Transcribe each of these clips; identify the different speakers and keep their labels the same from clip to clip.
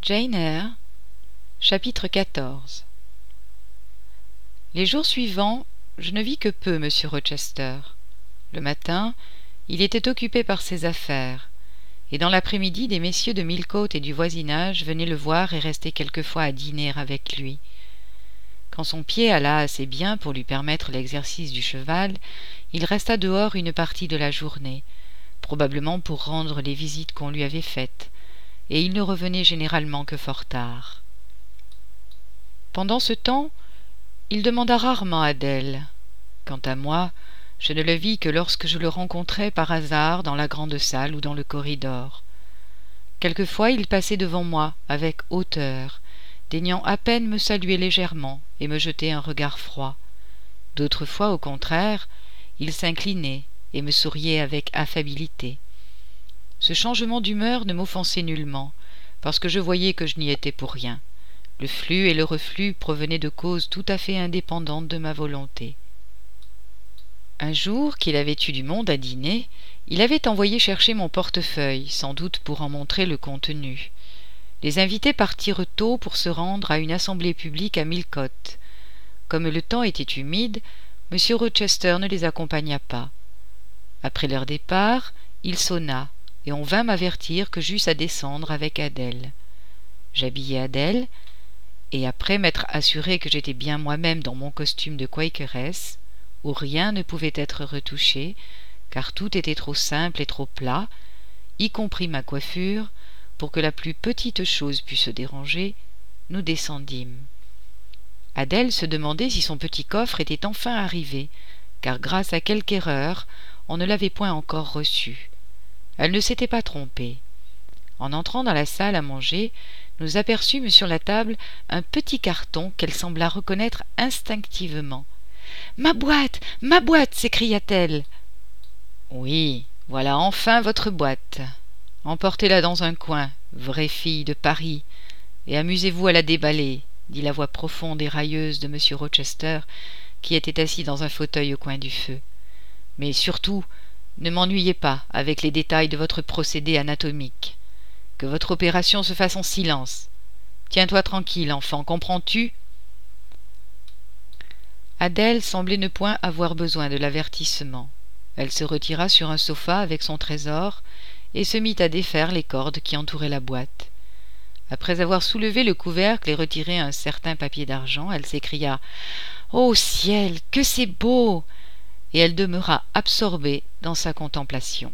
Speaker 1: Jane Eyre, chapitre 14. Les jours suivants, je ne vis que peu M. Rochester. Le matin, il était occupé par ses affaires, et dans l'après-midi, des messieurs de Millcote et du voisinage venaient le voir et restaient quelquefois à dîner avec lui. Quand son pied alla assez bien pour lui permettre l'exercice du cheval, il resta dehors une partie de la journée, probablement pour rendre les visites qu'on lui avait faites, et il ne revenait généralement que fort tard. Pendant ce temps, il demanda rarement Adèle. Quant à moi, je ne le vis que lorsque je le rencontrais par hasard dans la grande salle ou dans le corridor. Quelquefois il passait devant moi avec hauteur, daignant à peine me saluer légèrement et me jeter un regard froid. D'autres fois, au contraire, il s'inclinait et me souriait avec affabilité. Ce changement d'humeur ne m'offensait nullement, parce que je voyais que je n'y étais pour rien. Le flux et le reflux provenaient de causes tout à fait indépendantes de ma volonté. Un jour qu'il avait eu du monde à dîner, il avait envoyé chercher mon portefeuille, sans doute pour en montrer le contenu. Les invités partirent tôt pour se rendre à une assemblée publique à Millcote. Comme le temps était humide, M. Rochester ne les accompagna pas. Après leur départ, il sonna, et on vint m'avertir que j'eusse à descendre avec Adèle. J'habillai Adèle, et après m'être assuré que j'étais bien moi-même dans mon costume de quakeresse, où rien ne pouvait être retouché, car tout était trop simple et trop plat, y compris ma coiffure, pour que la plus petite chose pût se déranger, nous descendîmes. Adèle se demandait si son petit coffre était enfin arrivé, car grâce à quelque erreur, on ne l'avait point encore reçu. Elle ne s'était pas trompée. En entrant dans la salle à manger, nous aperçûmes sur la table un petit carton qu'elle sembla reconnaître instinctivement. « Ma boîte! Ma boîte !» s'écria-t-elle. « Oui, voilà enfin votre boîte. Emportez-la dans un coin, vraie fille de Paris, et amusez-vous à la déballer, » dit la voix profonde et railleuse de M. Rochester, qui était assis dans un fauteuil au coin du feu. « Mais surtout, ne m'ennuyez pas avec les détails de votre procédé anatomique. Que votre opération se fasse en silence. Tiens-toi tranquille, enfant, comprends-tu » Adèle semblait ne point avoir besoin de l'avertissement. Elle se retira sur un sofa avec son trésor et se mit à défaire les cordes qui entouraient la boîte. Après avoir soulevé le couvercle et retiré un certain papier d'argent, elle s'écria « Ô ciel, que c'est beau !» et elle demeura absorbée dans sa contemplation.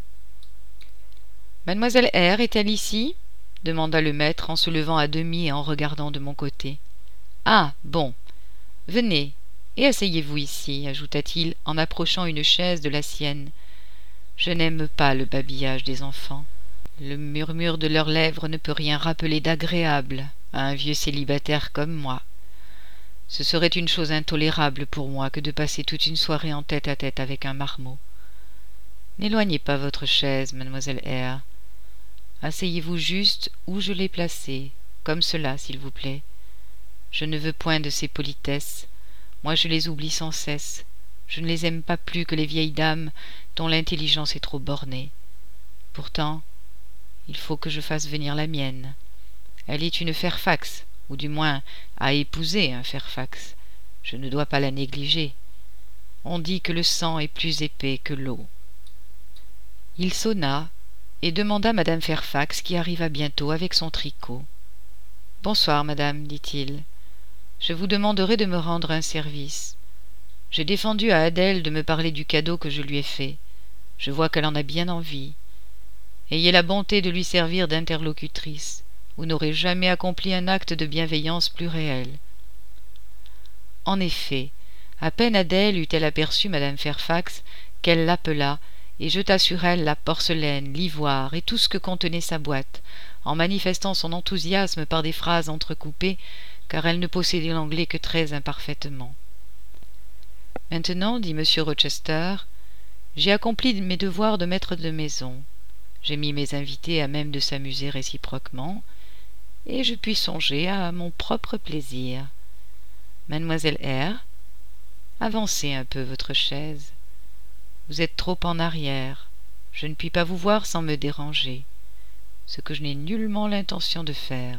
Speaker 1: « Mademoiselle Eyre est-elle ici ?» demanda le maître en se levant à demi et en regardant de mon côté. « Ah, bon. Venez, et asseyez-vous ici, ajouta-t-il en approchant une chaise de la sienne. Je n'aime pas le babillage des enfants. Le murmure de leurs lèvres ne peut rien rappeler d'agréable à un vieux célibataire comme moi. Ce serait une chose intolérable pour moi que de passer toute une soirée en tête-à-tête avec un marmot. N'éloignez pas votre chaise, mademoiselle Eyre. Asseyez-vous juste où je l'ai placée, comme cela, s'il vous plaît. Je ne veux point de ces politesses. Moi je les oublie sans cesse. Je ne les aime pas plus que les vieilles dames dont l'intelligence est trop bornée. Pourtant, il faut que je fasse venir la mienne. Elle est une Fairfax, ou du moins a épousé un Fairfax. Je ne dois pas la négliger. On dit que le sang est plus épais que l'eau. Il sonna et demanda madame Fairfax qui arriva bientôt avec son tricot. « Bonsoir, madame, dit-il. Je vous demanderai de me rendre un service. J'ai défendu à Adèle de me parler du cadeau que je lui ai fait. Je vois qu'elle en a bien envie. Ayez la bonté de lui servir d'interlocutrice. Vous n'aurez jamais accompli un acte de bienveillance plus réel. » En effet, à peine Adèle eut-elle aperçu madame Fairfax qu'elle l'appela et jeta sur elle la porcelaine, l'ivoire et tout ce que contenait sa boîte, en manifestant son enthousiasme par des phrases entrecoupées, car elle ne possédait l'anglais que très imparfaitement. « Maintenant, dit M. Rochester, j'ai accompli mes devoirs de maître de maison. J'ai mis mes invités à même de s'amuser réciproquement, et je puis songer à mon propre plaisir. Mademoiselle Eyre, avancez un peu votre chaise. Vous êtes trop en arrière. Je ne puis pas vous voir sans me déranger. ce que je n'ai nullement l'intention de faire.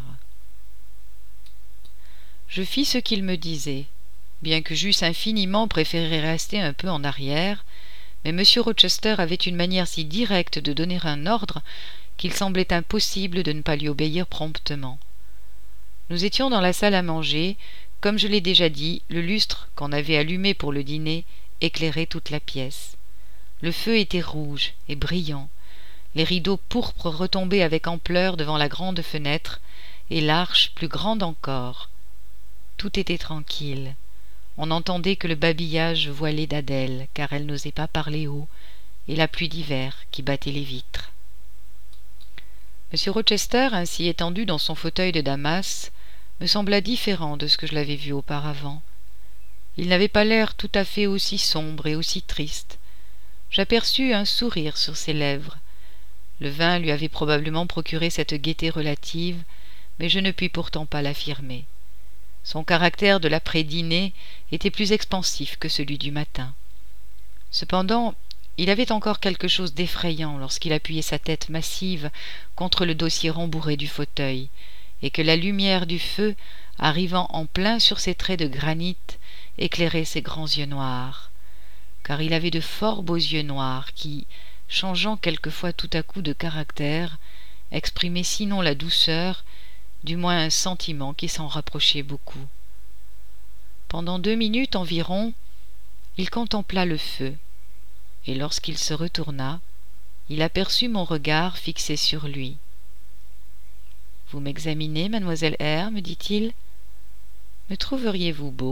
Speaker 1: Je fis ce qu'il me disait, bien que j'eusse infiniment préféré rester un peu en arrière, mais M. Rochester avait une manière si directe de donner un ordre qu'il semblait impossible de ne pas lui obéir promptement. Nous étions dans la salle à manger. Comme je l'ai déjà dit, le lustre qu'on avait allumé pour le dîner éclairait toute la pièce. Le feu était rouge et brillant. Les rideaux pourpres retombaient avec ampleur devant la grande fenêtre, et l'arche plus grande encore. Tout était tranquille. On n'entendait que le babillage voilé d'Adèle, car elle n'osait pas parler haut, et la pluie d'hiver qui battait les vitres. M. Rochester, ainsi étendu dans son fauteuil de Damas, me sembla différent de ce que je l'avais vu auparavant. Il n'avait pas l'air tout à fait aussi sombre et aussi triste. J'aperçus un sourire sur ses lèvres. Le vin lui avait probablement procuré cette gaieté relative, mais je ne puis pourtant pas l'affirmer. Son caractère de l'après-dîner était plus expansif que celui du matin. Cependant, il avait encore quelque chose d'effrayant lorsqu'il appuyait sa tête massive contre le dossier rembourré du fauteuil, et que la lumière du feu, arrivant en plein sur ses traits de granit, éclairait ses grands yeux noirs. Car il avait de fort beaux yeux noirs qui, changeant quelquefois tout à coup de caractère, exprimaient sinon la douceur, du moins un sentiment qui s'en rapprochait beaucoup. Pendant 2 minutes environ, il contempla le feu, et lorsqu'il se retourna, il aperçut mon regard fixé sur lui. « Vous m'examinez, mademoiselle R, me dit-il. Me trouveriez-vous beau ?»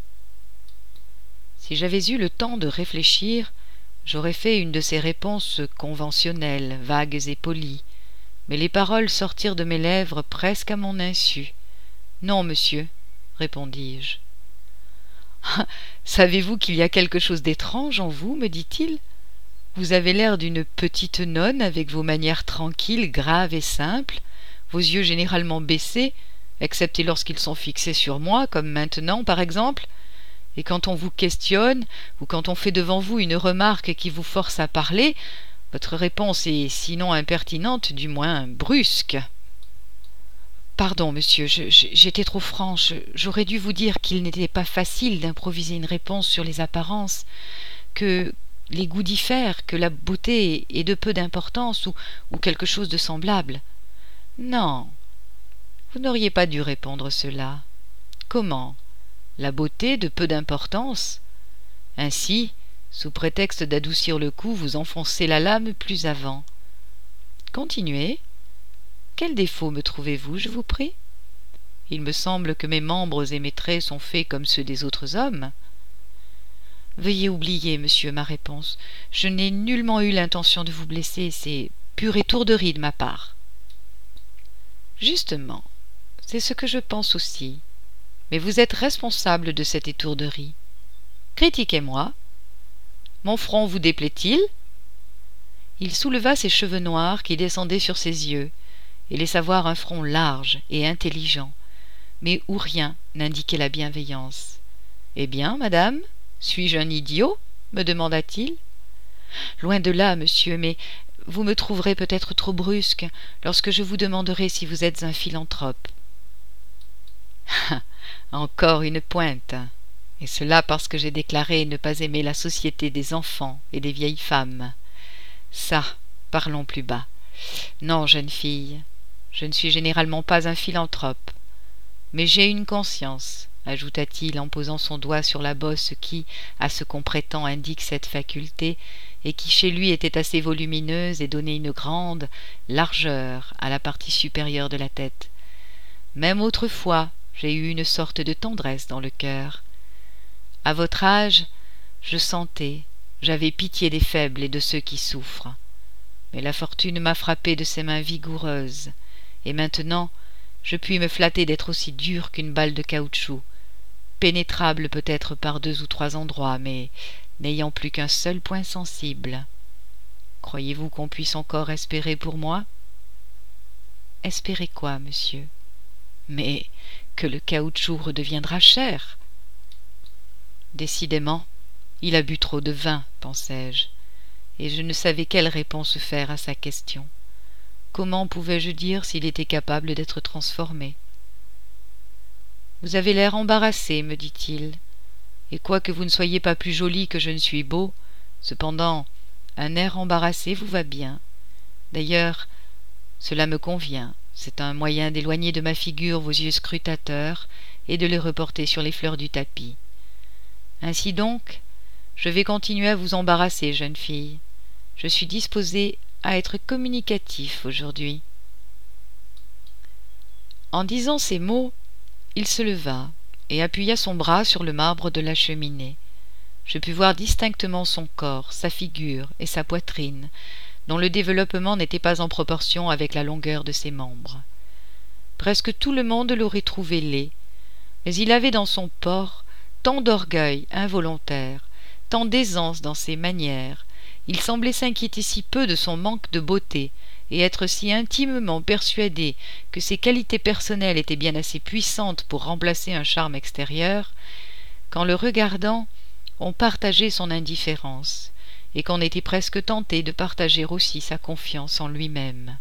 Speaker 1: Si j'avais eu le temps de réfléchir, j'aurais fait une de ces réponses conventionnelles, vagues et polies, mais les paroles sortirent de mes lèvres presque à mon insu. « Non, monsieur, » répondis-je. « Savez-vous qu'il y a quelque chose d'étrange en vous, me dit-il. Vous avez l'air d'une petite nonne avec vos manières tranquilles, graves et simples, vos yeux généralement baissés, excepté lorsqu'ils sont fixés sur moi, comme maintenant, par exemple, et quand on vous questionne, ou quand on fait devant vous une remarque qui vous force à parler, votre réponse est sinon impertinente, du moins brusque. » Pardon, monsieur, j'étais trop franche. J'aurais dû vous dire qu'il n'était pas facile d'improviser une réponse sur les apparences, que les goûts diffèrent, que la beauté est de peu d'importance, ou quelque chose de semblable. Non, vous n'auriez pas dû répondre cela. Comment? La beauté de peu d'importance? Ainsi, sous prétexte d'adoucir le coup, vous enfoncez la lame plus avant. Continuez. Quel défaut me trouvez-vous, je vous prie? Il me semble que mes membres et mes traits sont faits comme ceux des autres hommes. Veuillez oublier, monsieur, ma réponse. Je n'ai nullement eu l'intention de vous blesser, c'est pure étourderie de ma part. Justement, c'est ce que je pense aussi. Mais vous êtes responsable de cette étourderie. Critiquez-moi. Mon front vous déplaît-il? Il souleva ses cheveux noirs qui descendaient sur ses yeux, et laissa voir un front large et intelligent, mais où rien n'indiquait la bienveillance. « Eh bien, madame, suis-je un idiot ?» me demanda-t-il. « Loin de là, monsieur, mais vous me trouverez peut-être trop brusque lorsque je vous demanderai si vous êtes un philanthrope. » Encore une pointe, et cela parce que j'ai déclaré ne pas aimer la société des enfants et des vieilles femmes. Ça, parlons plus bas. Non, jeune fille, je ne suis généralement pas un philanthrope, mais j'ai une conscience, ajouta-t-il en posant son doigt sur la bosse qui, à ce qu'on prétend, indique cette faculté, et qui chez lui était assez volumineuse et donnait une grande largeur à la partie supérieure de la tête. Même autrefois, j'ai eu une sorte de tendresse dans le cœur. À votre âge, je sentais, j'avais pitié des faibles et de ceux qui souffrent. Mais la fortune m'a frappé de ses mains vigoureuses, et maintenant je puis me flatter d'être aussi dur qu'une balle de caoutchouc, pénétrable peut-être par 2 ou 3 endroits, mais n'ayant plus qu'un seul point sensible. Croyez-vous qu'on puisse encore espérer pour moi? Espérer quoi, monsieur? Mais que le caoutchouc redeviendra cher. Décidément, il a bu trop de vin, pensai-je, et je ne savais quelle réponse faire à sa question. Comment pouvais-je dire s'il était capable d'être transformé? Vous avez l'air embarrassé, me dit-il, et quoique vous ne soyez pas plus jolie que je ne suis beau, cependant, un air embarrassé vous va bien. D'ailleurs, cela me convient. C'est un moyen d'éloigner de ma figure vos yeux scrutateurs et de les reporter sur les fleurs du tapis. Ainsi donc, je vais continuer à vous embarrasser, jeune fille. Je suis disposé à être communicatif aujourd'hui. » En disant ces mots, il se leva et appuya son bras sur le marbre de la cheminée. Je pus voir distinctement son corps, sa figure et sa poitrine, dont le développement n'était pas en proportion avec la longueur de ses membres. Presque tout le monde l'aurait trouvé laid, mais il avait dans son port tant d'orgueil involontaire, tant d'aisance dans ses manières, il semblait s'inquiéter si peu de son manque de beauté, et être si intimement persuadé que ses qualités personnelles étaient bien assez puissantes pour remplacer un charme extérieur, qu'en le regardant, on partageait son indifférence, et qu'on était presque tenté de partager aussi sa confiance en lui-même.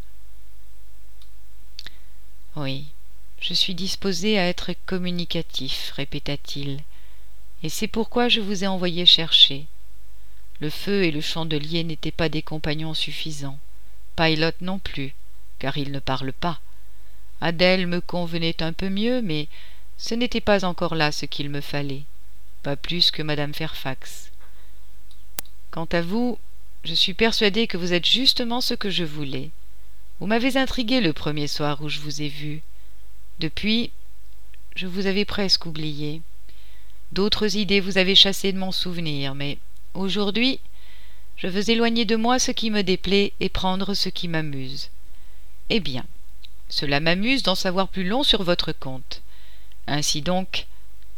Speaker 1: « Oui, je suis disposé à être communicatif, répéta-t-il, et c'est pourquoi je vous ai envoyé chercher. Le feu et le chandelier n'étaient pas des compagnons suffisants. Pilot non plus, car il ne parle pas. Adèle me convenait un peu mieux, mais ce n'était pas encore là ce qu'il me fallait, pas plus que madame Fairfax. Quant à vous, je suis persuadé que vous êtes justement ce que je voulais. Vous m'avez intrigué le premier soir où je vous ai vu. Depuis, je vous avais presque oublié. D'autres idées vous avaient chassé de mon souvenir, mais aujourd'hui, je veux éloigner de moi ce qui me déplaît et prendre ce qui m'amuse. Eh bien, cela m'amuse d'en savoir plus long sur votre compte. Ainsi donc, parlez. »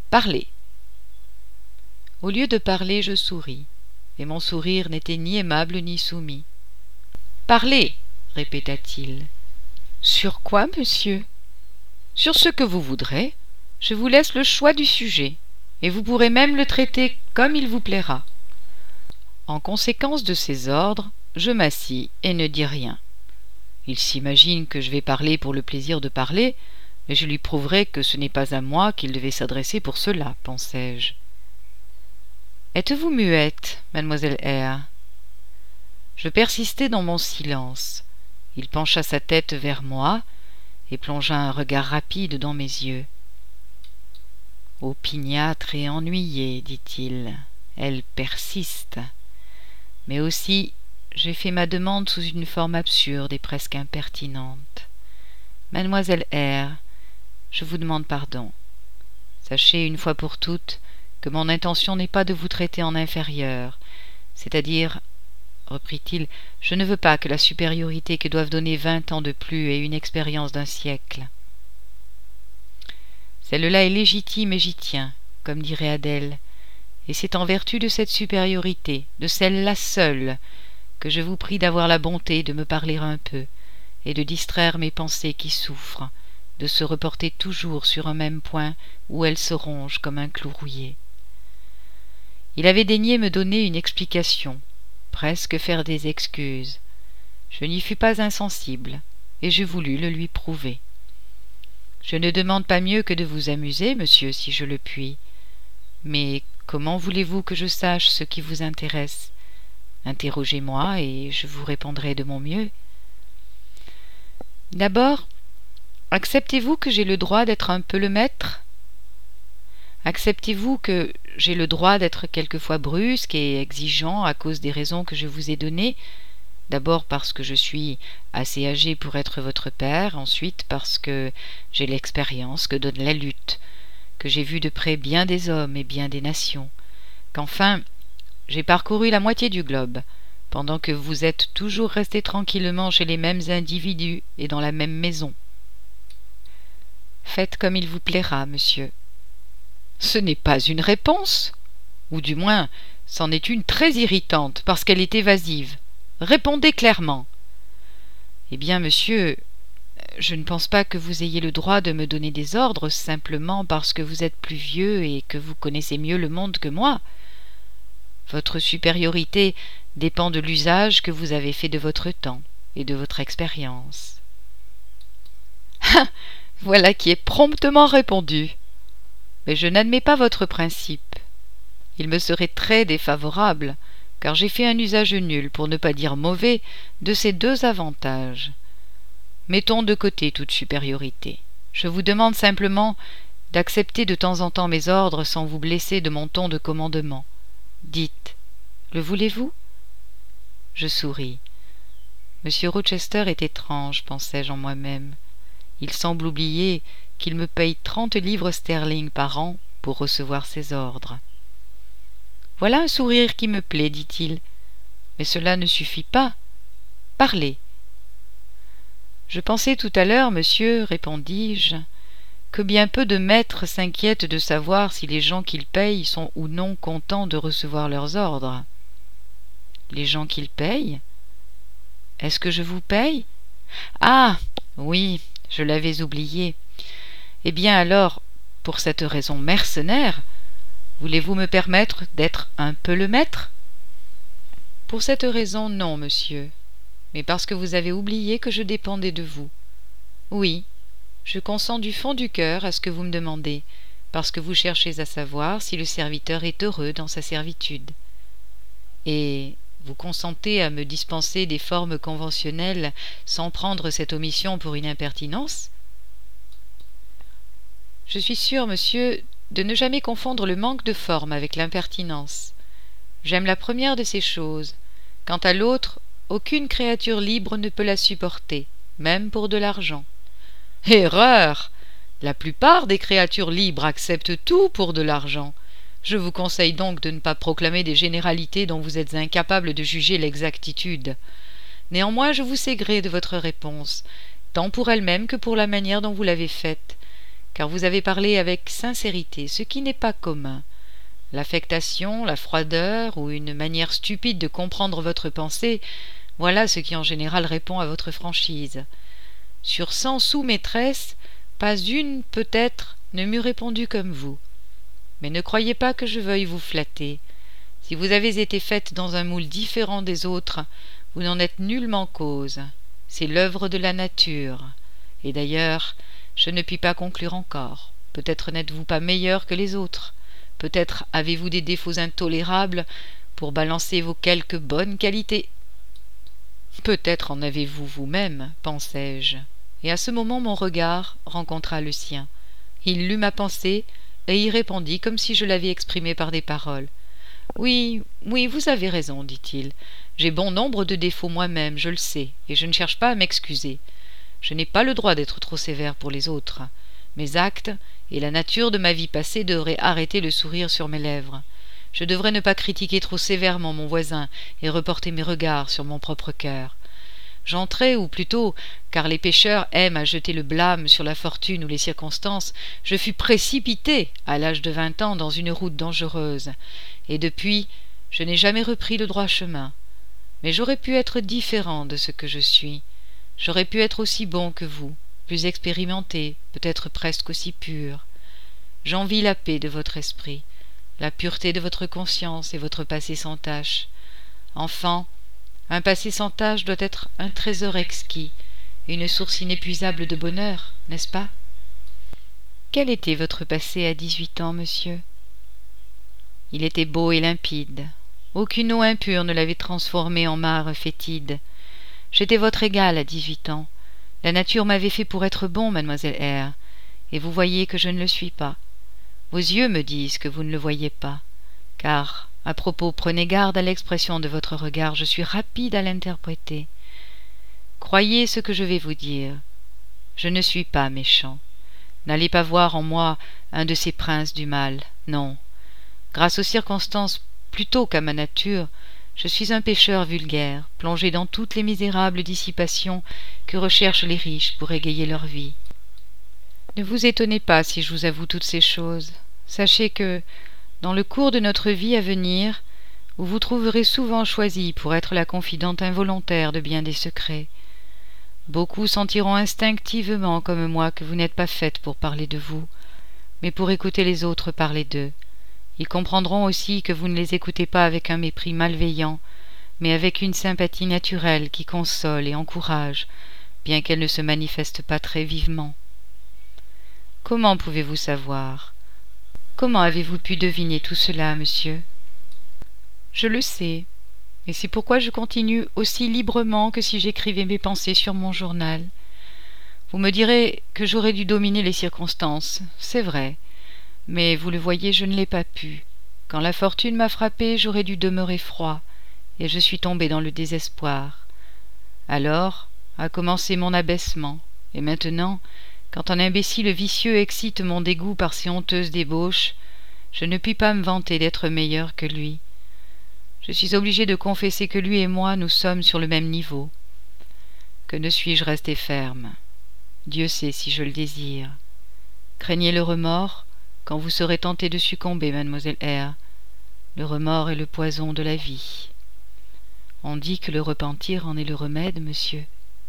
Speaker 1: Au lieu de parler, je souris, et mon sourire n'était ni aimable ni soumis. « Parlez, répéta-t-il. « Sur quoi, monsieur ? » ?»« Sur ce que vous voudrez. Je vous laisse le choix du sujet, et vous pourrez même le traiter comme il vous plaira. » En conséquence de ces ordres, je m'assis et ne dis rien. Il s'imagine que je vais parler pour le plaisir de parler, mais je lui prouverai que ce n'est pas à moi qu'il devait s'adresser pour cela, pensai-je. « Êtes-vous muette, mademoiselle Eyre ?» Je persistai dans mon silence. Il pencha sa tête vers moi et plongea un regard rapide dans mes yeux. « Opiniâtre et ennuyée, dit-il, elle persiste. Mais aussi, j'ai fait ma demande sous une forme absurde et presque impertinente. Mademoiselle Eyre, je vous demande pardon. Sachez une fois pour toutes que mon intention n'est pas de vous traiter en inférieure, c'est-à-dire, reprit-il, je ne veux pas que la supériorité que doivent donner 20 ans de plus ait une expérience d'un siècle. Celle-là est légitime et j'y tiens, comme dirait Adèle, et c'est en vertu de cette supériorité, de celle-là seule, que je vous prie d'avoir la bonté de me parler un peu, et de distraire mes pensées qui souffrent, de se reporter toujours sur un même point où elles se rongent comme un clou rouillé. Il avait daigné me donner une explication, presque faire des excuses. Je n'y fus pas insensible, et je voulus le lui prouver. Je ne demande pas mieux que de vous amuser, monsieur, si je le puis. Mais comment voulez-vous que je sache ce qui vous intéresse? Interrogez-moi, et je vous répondrai de mon mieux. D'abord, acceptez-vous que j'ai le droit d'être un peu le maître? Acceptez-vous que j'ai le droit d'être quelquefois brusque et exigeant à cause des raisons que je vous ai données? D'abord parce que je suis assez âgé pour être votre père, ensuite parce que j'ai l'expérience que donne la lutte, que j'ai vu de près bien des hommes et bien des nations, qu'enfin j'ai parcouru la moitié du globe, pendant que vous êtes toujours resté tranquillement chez les mêmes individus et dans la même maison. Faites comme il vous plaira, monsieur. Ce n'est pas une réponse, ou du moins c'en est une très irritante, parce qu'elle est évasive. Répondez clairement. Eh bien, monsieur, je ne pense pas que vous ayez le droit de me donner des ordres simplement parce que vous êtes plus vieux et que vous connaissez mieux le monde que moi. Votre supériorité dépend de l'usage que vous avez fait de votre temps. et de votre expérience. Ah, voilà qui est promptement répondu. Mais je n'admets pas votre principe. Il me serait très défavorable, car j'ai fait un usage nul, pour ne pas dire mauvais, de ces deux avantages. Mettons de côté toute supériorité. Je vous demande simplement d'accepter de temps en temps mes ordres sans vous blesser de mon ton de commandement. Dites, le voulez-vous ? Je souris. Monsieur Rochester est étrange, pensai-je en moi-même. Il semble oublier qu'il me paye 30 livres sterling par an pour recevoir ses ordres. Voilà un sourire qui me plaît, dit-il. Mais cela ne suffit pas. Parlez. Je pensais tout à l'heure, monsieur, répondis-je, que bien peu de maîtres s'inquiètent de savoir si les gens qu'ils payent sont ou non contents de recevoir leurs ordres. Les gens qu'ils payent ? Est-ce que je vous paye ? Ah, oui, je l'avais oublié. Eh bien alors, pour cette raison mercenaire, voulez-vous me permettre d'être un peu le maître ? Pour cette raison, non, monsieur, mais parce que vous avez oublié que je dépendais de vous. Oui, je consens du fond du cœur à ce que vous me demandez, parce que vous cherchez à savoir si le serviteur est heureux dans sa servitude. Et vous consentez à me dispenser des formes conventionnelles sans prendre cette omission pour une impertinence ? Je suis sûr, monsieur, de ne jamais confondre le manque de forme avec l'impertinence. J'aime la première de ces choses. Quant à l'autre, aucune créature libre ne peut la supporter, même pour de l'argent. Erreur! La plupart des créatures libres acceptent tout pour de l'argent. Je vous conseille donc de ne pas proclamer des généralités dont vous êtes incapable de juger l'exactitude. Néanmoins, je vous sais gré de votre réponse, tant pour elle-même que pour la manière dont vous l'avez faite, car vous avez parlé avec sincérité, ce qui n'est pas commun. L'affectation, la froideur ou une manière stupide de comprendre votre pensée, voilà ce qui en général répond à votre franchise. Sur 100 sous-maîtresses, pas une, peut-être, ne m'eût répondu comme vous. Mais ne croyez pas que je veuille vous flatter. Si vous avez été faite dans un moule différent des autres, vous n'en êtes nullement cause. C'est l'œuvre de la nature. Et d'ailleurs, je ne puis pas conclure encore. Peut-être n'êtes-vous pas meilleur que les autres. Peut-être avez-vous des défauts intolérables pour balancer vos quelques bonnes qualités. Peut-être en avez-vous vous-même, pensai-je. Et à ce moment mon regard rencontra le sien. Il lut ma pensée et y répondit comme si je l'avais exprimée par des paroles. Oui, vous avez raison, dit-il. J'ai bon nombre de défauts moi-même, je le sais, et je ne cherche pas à m'excuser. Je n'ai pas le droit d'être trop sévère pour les autres. Mes actes et la nature de ma vie passée devraient arrêter le sourire sur mes lèvres. Je devrais ne pas critiquer trop sévèrement mon voisin et reporter mes regards sur mon propre cœur. J'entrai, ou plutôt, car les pécheurs aiment à jeter le blâme sur la fortune ou les circonstances, je fus précipité, à l'âge de 20 ans, dans une route dangereuse, et depuis, je n'ai jamais repris le droit chemin. Mais j'aurais pu être différent de ce que je suis. J'aurais pu être aussi bon que vous, plus expérimenté, peut-être presque aussi pur. J'envie la paix de votre esprit, la pureté de votre conscience et votre passé sans tache. Enfin, un passé sans tache doit être un trésor exquis, une source inépuisable de bonheur, n'est-ce pas ? Quel était votre passé à 18 ans, monsieur ? Il était beau et limpide. Aucune eau impure ne l'avait transformé en mare fétide. J'étais votre égale à 18 ans. La nature m'avait fait pour être bon, mademoiselle Eyre, et vous voyez que je ne le suis pas. Vos yeux me disent que vous ne le voyez pas, car, à propos, prenez garde à l'expression de votre regard, je suis rapide à l'interpréter. Croyez ce que je vais vous dire. Je ne suis pas méchant. N'allez pas voir en moi un de ces princes du mal, non. Grâce aux circonstances plutôt qu'à ma nature, je suis un pécheur vulgaire, plongé dans toutes les misérables dissipations que recherchent les riches pour égayer leur vie. Ne vous étonnez pas si je vous avoue toutes ces choses. Sachez que, dans le cours de notre vie à venir, vous vous trouverez souvent choisie pour être la confidente involontaire de bien des secrets. Beaucoup sentiront instinctivement comme moi que vous n'êtes pas faite pour parler de vous, mais pour écouter les autres parler d'eux. Ils comprendront aussi que vous ne les écoutez pas avec un mépris malveillant, mais avec une sympathie naturelle qui console et encourage, bien qu'elle ne se manifeste pas très vivement. Comment pouvez-vous savoir? Comment avez-vous pu deviner tout cela, monsieur? Je le sais, et c'est pourquoi je continue aussi librement que si j'écrivais mes pensées sur mon journal. Vous me direz que j'aurais dû dominer les circonstances, c'est vrai, mais vous le voyez, je ne l'ai pas pu. Quand la fortune m'a frappé, j'aurais dû demeurer froid, et je suis tombé dans le désespoir. Alors a commencé mon abaissement, et maintenant, quand un imbécile vicieux excite mon dégoût par ses honteuses débauches, je ne puis pas me vanter d'être meilleur que lui. Je suis obligé de confesser que lui et moi, nous sommes sur le même niveau. Que ne suis-je resté ferme? Dieu sait si je le désire. Craignez le remords quand vous serez tenté de succomber, mademoiselle Eyre. Le remords est le poison de la vie. On dit que le repentir en est le remède, monsieur.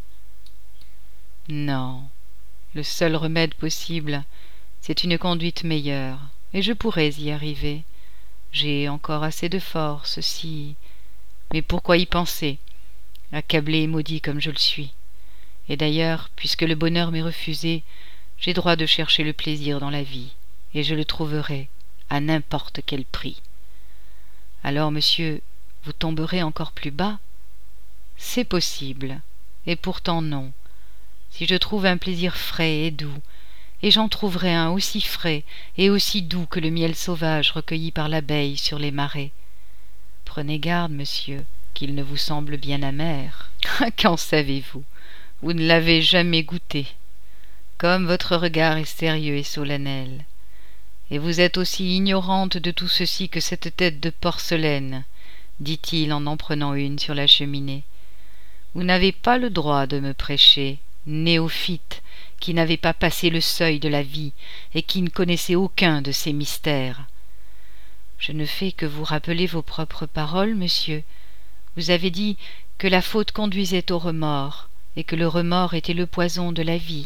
Speaker 1: Non, le seul remède possible, c'est une conduite meilleure, et je pourrais y arriver. J'ai encore assez de force, si... Mais pourquoi y penser, accablé et maudit comme je le suis? Et d'ailleurs, puisque le bonheur m'est refusé, j'ai droit de chercher le plaisir dans la vie, et je le trouverai, à n'importe quel prix. Alors, monsieur, vous tomberez encore plus bas? C'est possible, et pourtant non. Si je trouve un plaisir frais et doux, et j'en trouverai un aussi frais et aussi doux que le miel sauvage recueilli par l'abeille sur les marais. Prenez garde, monsieur, qu'il ne vous semble bien amer. Qu'en savez-vous? Vous ne l'avez jamais goûté. Comme votre regard est sérieux et solennel. Et vous êtes aussi ignorante de tout ceci que cette tête de porcelaine, dit-il en prenant une sur la cheminée. Vous n'avez pas le droit de me prêcher, néophyte, qui n'avez pas passé le seuil de la vie et qui ne connaissez aucun de ces mystères. Je ne fais que vous rappeler vos propres paroles, monsieur. Vous avez dit que la faute conduisait au remords, et que le remords était le poison de la vie.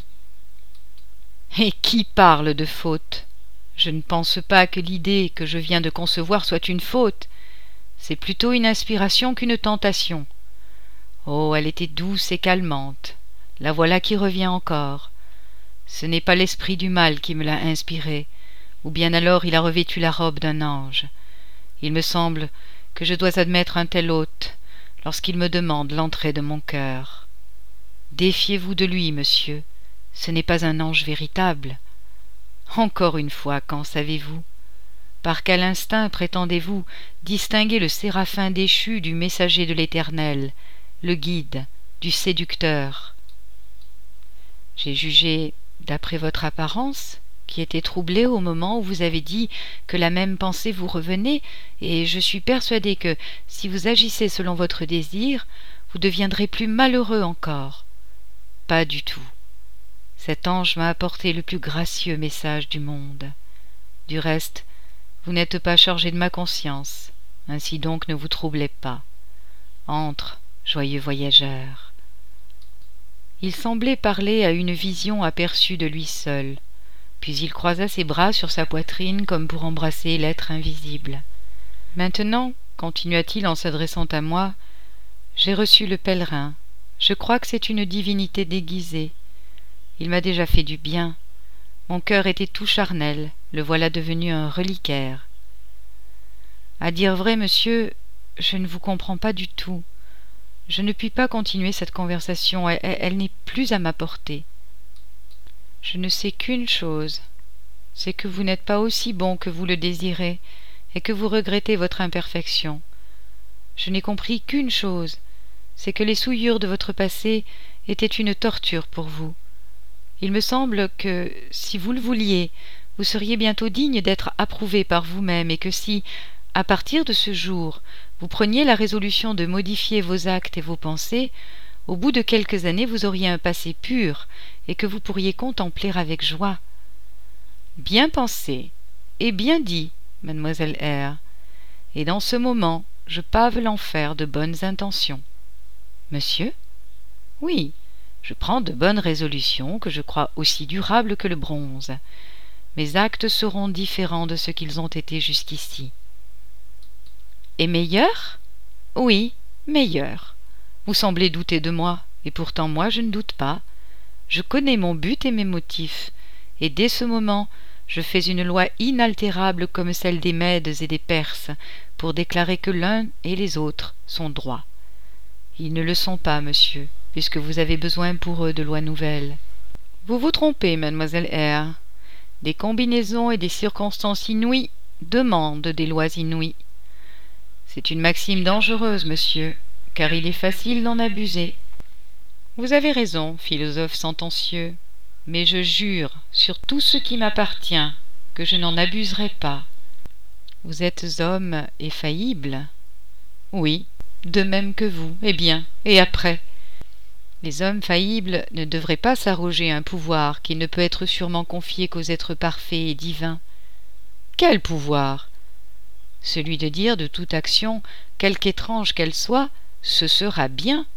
Speaker 1: Et qui parle de faute? Je ne pense pas que l'idée que je viens de concevoir soit une faute. C'est plutôt une inspiration qu'une tentation. Oh, elle était douce et calmante. La voilà qui revient encore. Ce n'est pas l'esprit du mal qui me l'a inspirée, ou bien alors il a revêtu la robe d'un ange. Il me semble que je dois admettre un tel hôte lorsqu'il me demande l'entrée de mon cœur. Défiez-vous de lui, monsieur. Ce n'est pas un ange véritable. Encore une fois, qu'en savez-vous? Par quel instinct prétendez-vous distinguer le séraphin déchu du messager de l'Éternel, le guide, du séducteur? J'ai jugé, d'après votre apparence, qui était troublée au moment où vous avez dit que la même pensée vous revenait, et je suis persuadée que, si vous agissez selon votre désir, vous deviendrez plus malheureux encore. Pas du tout. Cet ange m'a apporté le plus gracieux message du monde. Du reste, vous n'êtes pas chargé de ma conscience, ainsi donc ne vous troublez pas. Entre, joyeux voyageur. Il semblait parler à une vision aperçue de lui seul, puis il croisa ses bras sur sa poitrine comme pour embrasser l'être invisible. Maintenant, continua-t-il en s'adressant à moi, j'ai reçu le pèlerin. Je crois que c'est une divinité déguisée. Il m'a déjà fait du bien. Mon cœur était tout charnel, le voilà devenu un reliquaire. À dire vrai, monsieur, je ne vous comprends pas du tout. Je ne puis pas continuer cette conversation, elle n'est plus à ma portée. Je ne sais qu'une chose, c'est que vous n'êtes pas aussi bon que vous le désirez, et que vous regrettez votre imperfection. Je n'ai compris qu'une chose, c'est que les souillures de votre passé étaient une torture pour vous. Il me semble que, si vous le vouliez, vous seriez bientôt digne d'être approuvé par vous-même, et que si, à partir de ce jour, vous preniez la résolution de modifier vos actes et vos pensées, au bout de quelques années vous auriez un passé pur, et que vous pourriez contempler avec joie. Bien pensé, et bien dit, mademoiselle Eyre, et dans ce moment je pave l'enfer de bonnes intentions. Monsieur? Oui, je prends de bonnes résolutions que je crois aussi durables que le bronze. Mes actes seront différents de ce qu'ils ont été jusqu'ici. Et meilleurs? Oui, Meilleur. Vous semblez douter de moi, et pourtant moi je ne doute pas. Je connais mon but et mes motifs, et dès ce moment je fais une loi inaltérable comme celle des Mèdes et des Perses, pour déclarer que l'un et les autres sont droits. Ils ne le sont pas, monsieur, puisque vous avez besoin pour eux de lois nouvelles. Vous vous trompez, mademoiselle Eyre. Des combinaisons et des circonstances inouïes demandent des lois inouïes. C'est une maxime dangereuse, monsieur, car il est facile d'en abuser. Vous avez raison, philosophe sentencieux, mais je jure sur tout ce qui m'appartient que je n'en abuserai pas. Vous êtes homme et faillible? Oui, de même que vous. Eh bien, et après? Les hommes faillibles ne devraient pas s'arroger un pouvoir qui ne peut être sûrement confié qu'aux êtres parfaits et divins. Quel pouvoir? Celui de dire de toute action, quelque étrange qu'elle soit, ce sera bien.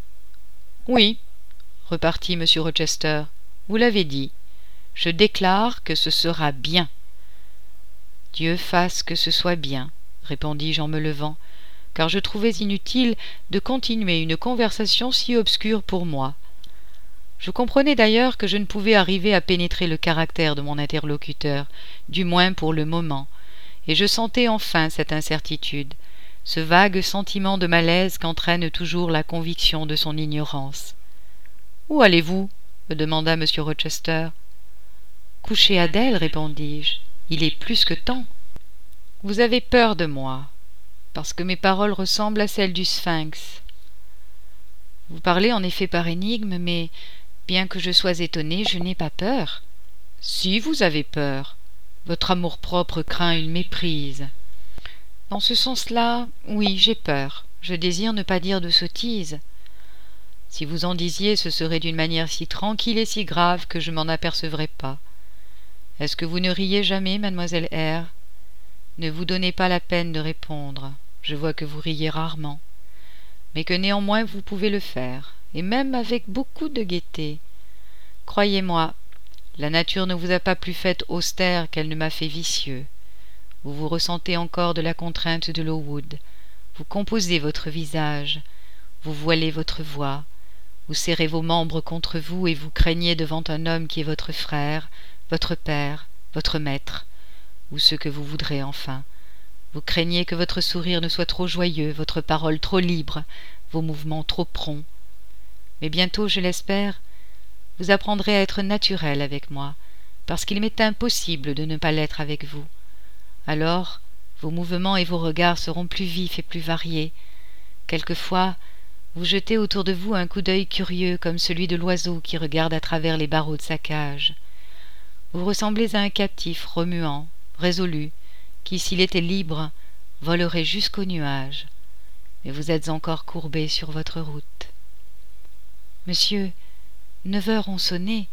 Speaker 1: Oui, repartit M. Rochester, vous l'avez dit. Je déclare que ce sera bien. Dieu fasse que ce soit bien, répondis-je en me levant, car je trouvais inutile de continuer une conversation si obscure pour moi. Je comprenais d'ailleurs que je ne pouvais arriver à pénétrer le caractère de mon interlocuteur, du moins pour le moment, et je sentais enfin cette incertitude, ce vague sentiment de malaise qu'entraîne toujours la conviction de son ignorance. « Où allez-vous » me demanda M. Rochester. « Coucher Adèle, répondis-je. Il est plus que temps. »« Vous avez peur de moi, parce que mes paroles ressemblent à celles du Sphinx. Vous parlez en effet par énigme, mais, bien que je sois étonné, je n'ai pas peur. Si vous avez peur, votre amour-propre craint une méprise. Dans ce sens-là, oui, j'ai peur. Je désire ne pas dire de sottises. Si vous en disiez, ce serait d'une manière si tranquille et si grave que je m'en apercevrais pas. Est-ce que vous ne riez jamais, mademoiselle Eyre? Ne vous donnez pas la peine de répondre. Je vois que vous riez rarement, mais que néanmoins vous pouvez le faire, et même avec beaucoup de gaieté. Croyez-moi, la nature ne vous a pas plus fait austère qu'elle ne m'a fait vicieux. Vous vous ressentez encore de la contrainte de Lowood. Vous composez votre visage, vous voilez votre voix, vous serrez vos membres contre vous et vous craignez devant un homme qui est votre frère, votre père, votre maître, ou ce que vous voudrez enfin. Vous craignez que votre sourire ne soit trop joyeux, votre parole trop libre, vos mouvements trop prompts. Mais bientôt, je l'espère, vous apprendrez à être naturel avec moi, parce qu'il m'est impossible de ne pas l'être avec vous. Alors, vos mouvements et vos regards seront plus vifs et plus variés. Quelquefois, vous jetez autour de vous un coup d'œil curieux comme celui de l'oiseau qui regarde à travers les barreaux de sa cage. Vous ressemblez à un captif remuant, résolu, qui, s'il était libre, volerait jusqu'aux nuages. Mais vous êtes encore courbé sur votre route. Monsieur, 9 heures ont sonné.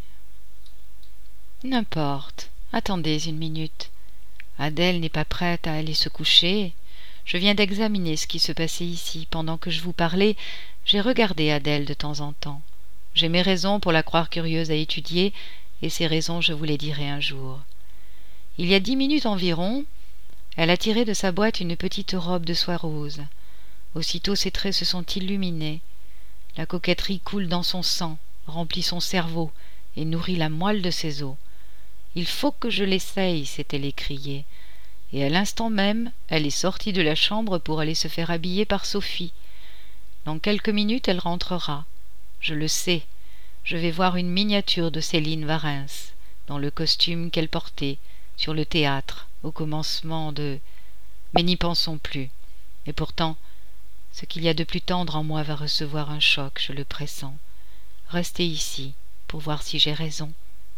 Speaker 1: N'importe, attendez une minute. Adèle n'est pas prête à aller se coucher. Je viens d'examiner ce qui se passait ici. Pendant que je vous parlais, j'ai regardé Adèle de temps en temps. J'ai mes raisons pour la croire curieuse à étudier, et ces raisons je vous les dirai un jour. Il y a 10 minutes environ, elle a tiré de sa boîte une petite robe de soie rose. Aussitôt ses traits se sont illuminés. La coquetterie coule dans son sang, remplit son cerveau et nourrit la moelle de ses os. « Il faut que je l'essaye » s'est-elle écriée. Et à l'instant même, elle est sortie de la chambre pour aller se faire habiller par Sophie. Dans quelques minutes, elle rentrera. Je le sais. Je vais voir une miniature de Céline Varens, dans le costume qu'elle portait, sur le théâtre, au commencement de... Mais n'y pensons plus. Et pourtant, ce qu'il y a de plus tendre en moi va recevoir un choc, je le pressens. Restez ici, pour voir si j'ai raison.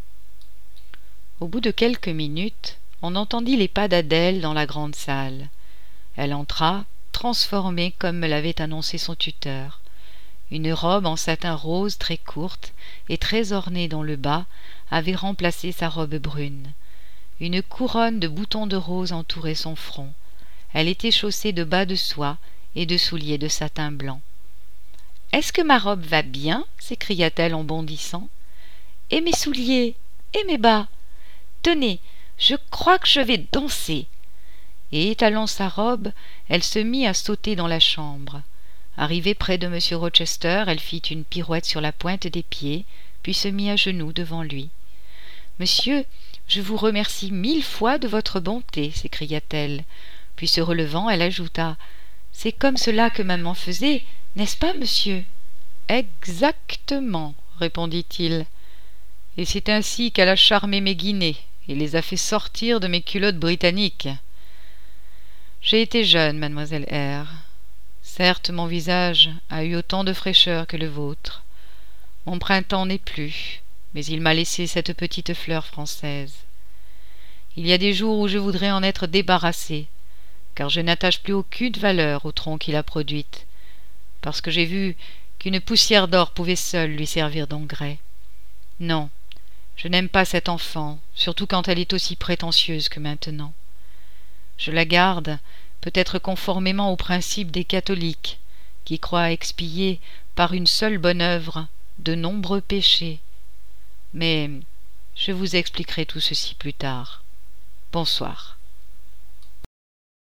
Speaker 1: Au bout de quelques minutes, on entendit les pas d'Adèle dans la grande salle. Elle entra, transformée comme me l'avait annoncé son tuteur. Une robe en satin rose très courte et très ornée dans le bas avait remplacé sa robe brune. Une couronne de boutons de rose entourait son front. Elle était chaussée de bas de soie et de souliers de satin blanc. « Est-ce que ma robe va bien ?» s'écria-t-elle en bondissant. « Et mes souliers, et mes bas. Tenez, je crois que je vais danser. » Et étalant sa robe, elle se mit à sauter dans la chambre. Arrivée près de M. Rochester, elle fit une pirouette sur la pointe des pieds, puis se mit à genoux devant lui. « Monsieur, je vous remercie 1000 fois de votre bonté, s'écria-t-elle. Puis se relevant, elle ajouta: « C'est comme cela que maman faisait, n'est-ce pas, monsieur ?» « Exactement, répondit-il. Et c'est ainsi qu'elle a charmé mes guinées et les a fait sortir de mes culottes britanniques. J'ai été jeune, mademoiselle R. Certes, mon visage a eu autant de fraîcheur que le vôtre. Mon printemps n'est plus, mais il m'a laissé cette petite fleur française. Il y a des jours où je voudrais en être débarrassé, car je n'attache plus aucune valeur au tronc qu'il a produite, parce que j'ai vu qu'une poussière d'or pouvait seule lui servir d'engrais. Non, je n'aime pas cette enfant, surtout quand elle est aussi prétentieuse que maintenant. Je la garde, peut-être conformément au principe des catholiques, qui croient expier par une seule bonne œuvre de nombreux péchés. Mais je vous expliquerai tout ceci plus tard. Bonsoir.